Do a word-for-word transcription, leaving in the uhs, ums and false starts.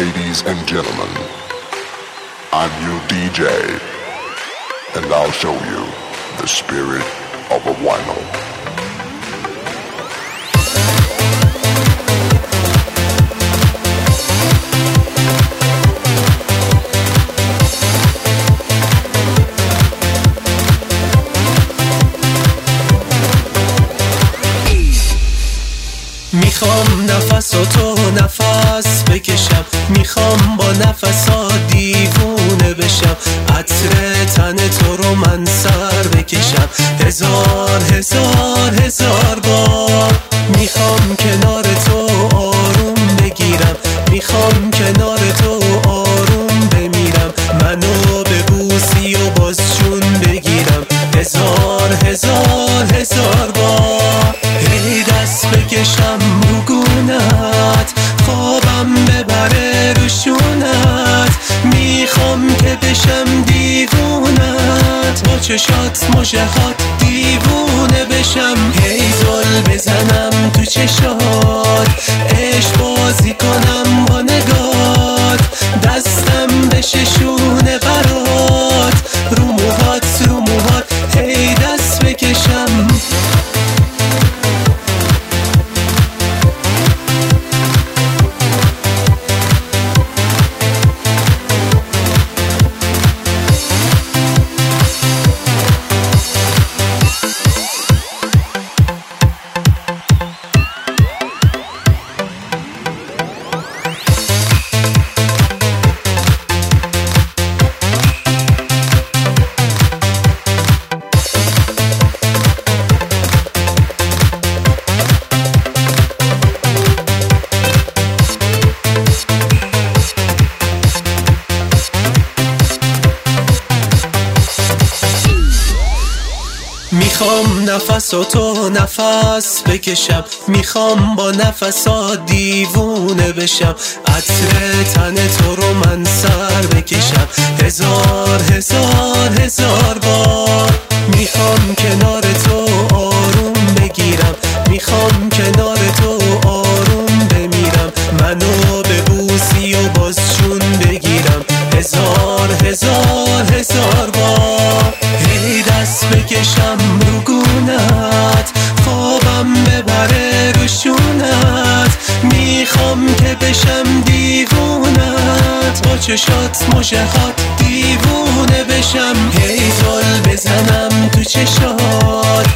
Ladies and gentlemen, I'm your D J, and I'll show you the spirit of a vinyl. میخوام نفس و تو نفس بکشم، میخوام با نفسا دیوونه بشم، عطر تن تو رو من سر بکشم هزار هزار هزار بار. میخوام کنار تو آروم بگیرم، میخوام کنار تو آروم بمیرم، منو ببوسی و باز جون بگیرم هزار هزار هزار بار. هی دست بکشم رو گونت، خوابم ببره رو شونت، میخوام که بشم دیوونت، با چشات مژهات دیوونه بشم، هی زل بزنم تو چشات، عشق بازی کنم با نگات، دستم بشه شونه برات، رو موهات رو موهات هی دست بکشم. میخوام نفس و تو نفس بکشم، میخوام با نفسا دیوونه بشم، عطر تن تو رو من سر بکشم هزار هزار هزار بار. میخوام کنار تو آروم بگیرم، میخوام کنار تو آروم بمیرم، منو ببوسی و باز جون بگیرم هزار هزار هزار بار. هی دست بکشم رو گونت، خوابم ببره رو شونت، میخوام که بشم دیوونت، با چشات مژهات دیوونه بشم، هی زل بزنم تو چشات،